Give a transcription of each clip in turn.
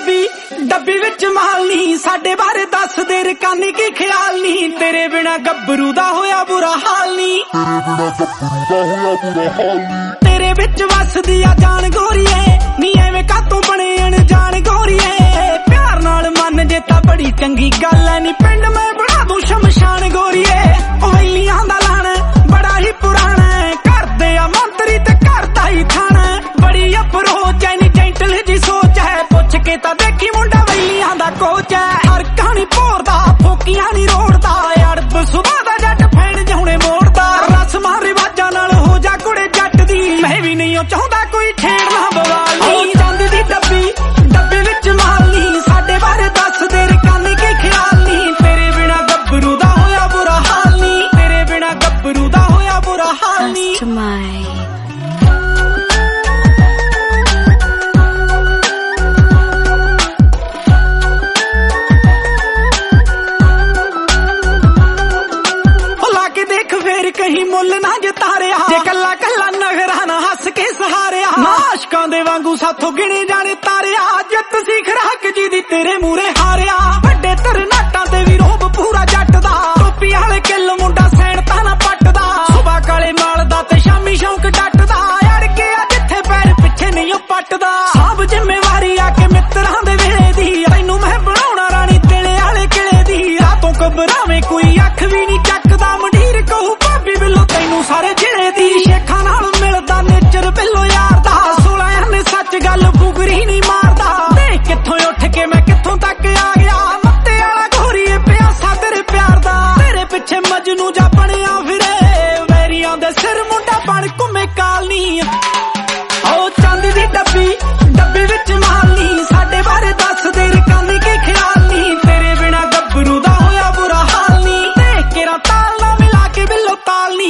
ਡੱਬੀ ਵਿੱਚ ਮਾਲ ਨੀ, ਸਾਡੇ ਬਾਰੇ ਦੱਸ ਦੇ ਰਕਾਨੀ ਕੀ ਖਿਆਲ ਨੀ। ਤੇਰੇ ਬਿਨਾ ਗੱਭਰੂ ਦਾ ਹੋਇਆ ਬੁਰਾ ਹਾਲ ਨੀ, ਤੇਰੇ ਵਿੱਚ ਵਸਦੀ ਆ ਜਾਨ ਗੋਰੀਏ, ਨੀ ਐਵੇਂ ਕਾਤੋਂ ਬਣੇ ਅਣਜਾਣ ਗੋਰੀਏ। ਪਿਆਰ ਨਾਲ ਮੰਨ ਜੇ ਤਾਂ ਬੜੀ ਚੰਗੀ ਗੱਲ ਐ, ਨੀ ਪਿੰਡ ਮੈਂ ਬਣਾ ਦੂੰ ਸ਼ਮਸ਼ਾਨ ਗੋਰੀਏ। ਵੈਲੀਆਂ ਦਾ ਲਾਣ ਬੜਾ ਹੀ ਪੁਰਾਣਾ, ਕਰਦੇ ਆ ਮੰਤਰੀ ਤੇ ਕਰਦਾ ਹੀ ਥਾਣਾ। ਬੜੀ ਅਪਰੋਚ ਐ ਨੀ ਜੈਂਟਲ ਜੀ ਸੋਚ ਹੈ, ਪੁੱਛ ਕੇ ਤਾਂ ਦੇਖੀ ਮੁੰਡਾ ਵੈਲੀਆਂ ਦਾ ਕੋਚ ਐ। ਹਰ ਕਹਾਣੀ ਭੋਰਦਾ ਫੋਕੀਆਂ ਨੀ ਰੋੜਦਾ, ਅੜਬ ਸੁਭਾ ਦਾ ਜੱਟ ਫੈਣ ਜਾਉਣੇ ਮੋੜਦਾ। ਰਸਮਾਂ ਰਿਵਾਜਾਂ ਨਾਲ ਹੋ ਜਾ ਕੁੜੇ ਜੱਟ ਦੀ, ਮੈਂ ਵੀ ਨਹੀਂ ਚਾਹੁੰਦਾ ਕੋਈ ਛੇੜਨਾ ਬਵਾਲ ਨੀ। ਚਾਂਦੀ ਦੀ ਡੱਬੀ ਵਿੱਚ ਮਾਲ ਨੀ, ਸਾਡੇ ਬਾਰੇ ਦੱਸ ਦੇ ਰਕਾਨੀ ਕੀ ਖਿਆਲ ਨੀ। ਤੇਰੇ ਬਿਨਾ ਗੱਭਰੂ ਦਾ ਹੋਇਆ ਬੁਰਾ ਹਾਲ ਨੀ, ਤੇਰੇ ਬਿਨਾ ਗੱਭਰੂ ਦਾ ਹੋਇਆ ਬੁਰਾ ਹਾਲ ਨੀ। ਕਹੀਂ ਮੁੱਲ ਨਾ ਜਿਤਾਰਿਆ, ਜੇ ਕੱਲਾ ਕੱਲਾ ਨਗਰਾ ਨਾ ਹੱਸ ਕੇ ਸਹਾਰਿਆ। ਨਾ ਆਸ਼ਕਾਂ ਦੇ ਵਾਂਗੂ ਸਾਥੋਂ ਗਿਣੇ ਜਾਣੇ ਤਾਰਿਆ, ਜਿੱਤ ਸੀ ਖਰਾਕ ਜੀ ਦੀ ਤੇਰੇ ਮੂਰੇ ਹਾਰਿਆ। ਵੱਡੇ ਤਰਨਾਟਾਂ ਤੇ ਵੀ ਰੋਬ ਪੂਰਾ ਜੱਟ ਦਾ, ਟੋਪੀ ਵਾਲੇ ਕਿੱਲ ਮੁੰਡਾ ਸੈਣ ਤਾਂ ਨਾ ਪੱਟਦਾ। ਸੁਬਾ ਕਾਲੇ ਮਾਲ ਦਾ ਤੇ ਸ਼ਾਮੀ ਸ਼ੌਂਕ ਡੱਟਦਾ, ਅੜ ਕੇ ਆ ਜਿੱਥੇ ਪੈਰ ਪਿੱਛੇ ਨਹੀਂ ਉਹ ਪੱਟਦਾ। ਸਭ ਜ਼ਿੰਮੇਵਾਰੀ ਆ ਕੇ ਮਿੱਤਰਾਂ ਦੇ ਵੇਲੇ ਦੀ, ਤੈਨੂੰ ਮੈਂ ਬਣਾਉਣਾ ਰਾਣੀ ਤੇਲੇ ਵਾਲੇ ਕਿਲੇ ਦੀ। ਰਾਤੋਂ ਘਬਰਾਵੇਂ ਕੋਈ ਅੱਖ ਵੀ ਨਹੀਂ ਚੱਕਦਾ, ਮੰਡੀਰ ਕਹੂ ਤੈਨੂੰ ਸਾਰੇ ਜ਼ਿਲ੍ਹੇ ਦੀ। ਸ਼ੇਖਾਂ ਨਾਲ ਮਿਲਦਾ ਨੇਚਰ ਬਿੱਲੋ ਯਾਰ ਦਾ, 16 ਨੇ ਸੱਚ ਗੱਲ ਫੁਗਰੀ ਨਹੀਂ ਮਾਰਦਾ। ਦੇਖ ਕਿੱਥੋਂ ਉੱਠ ਕੇ ਮੈਂ ਕਿੱਥੋਂ ਤੱਕ ਆ ਗਿਆ, ਮੱਤੇ ਵਾਲਾ ਗੋਰੀਏ ਪਿਆਸਾ ਤੇਰੇ ਪਿਆਰ ਦਾ। ਤੇਰੇ ਪਿੱਛੇ ਮਜਨੂ ਜਾ ਬਣਿਆ ਫਿਰੇ, ਵੈਰੀਆਂ ਦੇ ਸਿਰ ਮੁੰਡਾ ਬਣ ਘੁੰਮੇ ਕਾਲਨੀ। ਓ ਚਾਂਦੀ ਦੀ ਡੱਬੀ ਵਿੱਚ ਮਾਲ ਨੀ, ਸਾਡੇ ਬਾਰੇ ਦੱਸ ਦੇ ਰਕਾਨੀ ਕੀ ਖਿਆਲ ਨੀ। ਤੇਰੇ ਬਿਨਾ ਗੱਭਰੂ ਦਾ ਹੋਇਆ ਬੁਰਾ ਹਾਲ ਨੀ, ਦੇਖ ਕੇ ਰਾ ਤਾਲ ਨਾ ਮਿਲਾ ਕੇ ਬਿੱਲੋ ਤਾਲ ਨੀ।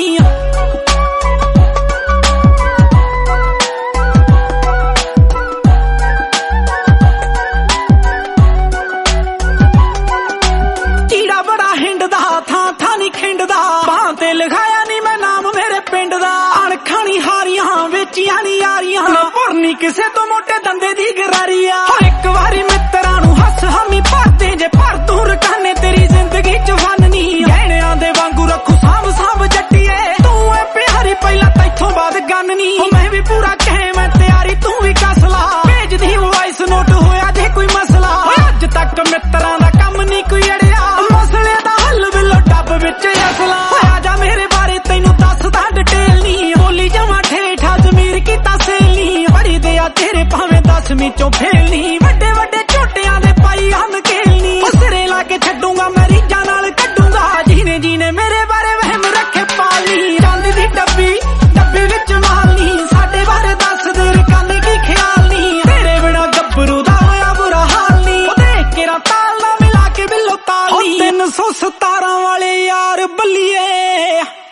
ਚੀੜਾ ਬੜਾ ਹਿੰਡਦਾ ਥਾਂ ਨੀ ਖਿੰਡਦਾ, ਬਾਹਾਂ ਤੇ ਲਿਖਾਇਆ ਨੀ ਮੈਂ ਨਾਮ ਮੇਰੇ ਪਿੰਡ ਦਾ। ਅਣਖਾਂ ਨੀ ਹਾਰੀਆਂ ਵੇਚੀਆਂ ਨੀ ਯਾਰੀਆਂ, ਭੁਰਨੀ ਕਿਸੇ ਤੋਂ ਮੋਟੇ ਦੰਦੇ ਦੀ ਗਰਾਰੀ ਆ। ਇੱਕ ਵਾਰੀ ਮਿੱਤਰਾਂ ਨੂੰ ਹੱਸ ਹਾਮੀ ਭਰਦੇ, ਜੇ ਭਰ ਤੂੰ ਰਕਾਨੇ ਤੇਰੀ ਜ਼ਿੰਦਗੀ ਚ ਫਨ ਨੀ। ਗਹਿਣਿਆਂ ਦੇ ਵਾਂਗੂ ਰੱਖੂ ਸਾਂਭ ਜੱਟੀਏ, ਤੂੰ ਐ ਪਿਆਰੀ ਪਹਿਲਾਂ ਤੈਥੋਂ ਬਾਅਦ ਗੰਨ ਨੀ। ਮੈਂ ਵੀ ਪੂਰਾ ਕਹਿ ਮੈਂ ਤਿਆਰੀ ਤੂੰ ਵੀ ਕੱਸ ਲਾ, ਭੇਜਦੀ ਵਾਇਸ ਨੋਟ ਹੋਇਆ ਜੇ ਕੋਈ ਮਸਲਾ। ਅੱਜ ਤੱਕ ਮਿੱਤਰਾਂ ਦਾ ਕੰਮ ਨੀ ਕੋਈ ਅੜਿਆ, ਮਸਲੇ ਦਾ ਹੱਲ ਬਿੱਲੋ ਡੱਬ ਵਿੱਚ ਅਸਲਾ। ਆ ਜਾ ਮੇਰੇ ਬਾਰੇ ਤੈਨੂੰ ਦੱਸਦਾ ਡਿਟੇਲ ਨੀ, ਬੋਲੀ ਜਾਵਾਂ ਠੇਠਾ ਜ਼ਮੀਰ ਕੀਤਾ ਸੇਲ ਨੀ। ਬੜੀ ਦੇ ਆ ਤੇਰੇ ਭਾਵੇਂ 10ਵੀਂ ਚੋਂ ਫੇਲ ਨੀ, ਵੱਡੇ ਵੱਡੇ ਝੋਟਿਆਂ ਦੇ ਪਾਈ ਹਨ ਖੇਲ ਨੀ। ਸਿਰੇ ਲਾ ਕੇ ਛੱਡੂਗਾ ਮੈਂ ਰੀਝਾਂ ਨਾਲ ਕੱਢੂਗਾ, ਜੀਨੇ ਮੇਰੇ ਬਾਰੇ ਵਹਿਮ ਰੱਖੇ ਪਾਲੀ। ਚਾਂਦੀ ਦੀ ਡੱਬੀ ਵਿੱਚ ਮਾਲ ਨੀ, ਸਾਡੇ ਬਾਰੇ ਦੱਸ ਦੇ ਰਕਾਨੀ ਕੀ ਖਿਆਲ ਨੀ। ਤੇਰੇ ਬਿਨਾ ਗੱਭਰੂ ਦਾ ਹੋਇਆ ਬੁਰਾ ਹਾਲ ਨੀ, ਉਹ ਦੇਖ ਕੇ ਰਾ ਤਾਲ ਨਾ ਮਿਲਾ ਕੇ ਬਿੱਲੋ ਤਾਲ ਨੀ। 317 ਵਾਲੇ ਯਾਰ ਬੱਲੀਏ।